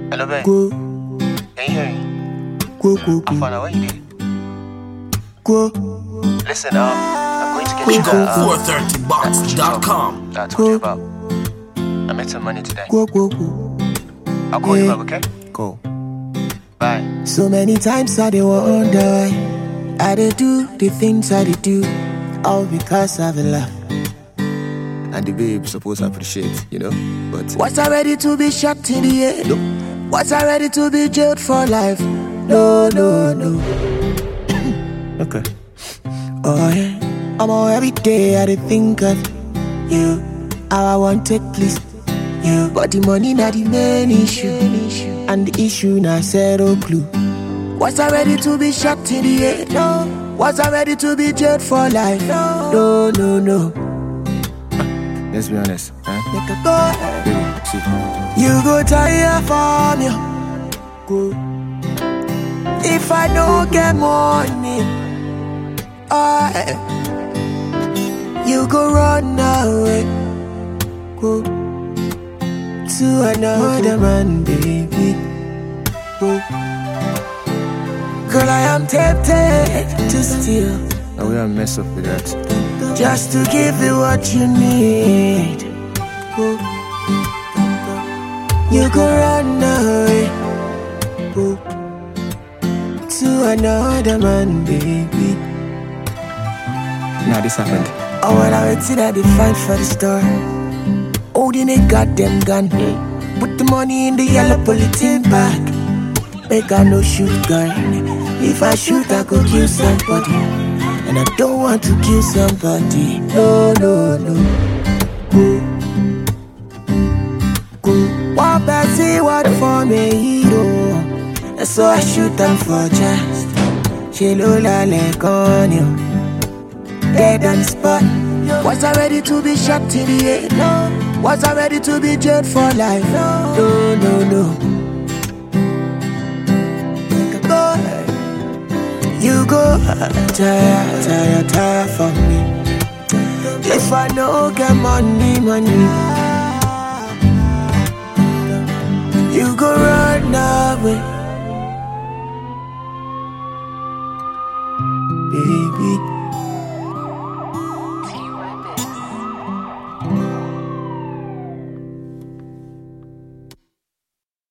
Hello, babe. Go, Can you hear me? go, I found out what you did. go, Listen, I'm going to get We you go that 430box.com. that I told you about. I made some money today. go. I'll call you Yeah. back, okay? Go. Bye. So many times I dey wonder why I dey do the things I dey do, all because of love. And the babe supposed to appreciate, But was I ready to be shot in the head? No. Was I ready to be jailed for life? No. Okay. Oh yeah. I'm all every day I dey think of you. How I want to please you, but the money not the main issue. And the issue now zero clue. Was I ready to be shot in the head? No. Was I ready to be jailed for life? No. Let's be honest, Make a go. Baby, see. You go tire for me. Go. If I don't get money, you go run away. Go to another man, baby. Go. Girl, I am tempted to steal. Now we are mess up with that. Just to give you what you need. Go. You go run away. Go to another man, baby. Now this happened. Oh, when I waited at the fight for the store, holding a goddamn gun. Put the money in the yellow polythene bag. Make I no shoot gun. If I shoot, I could kill somebody. And I don't want to kill somebody. No. Go. What Bessie, what for me, hero. And so I shoot them for just. She lola like on you. Dead on the spot. Was I ready to be shot in the head? No. Was I ready to be jailed for life? No. You go tire for me. If I don't get money, you go run away.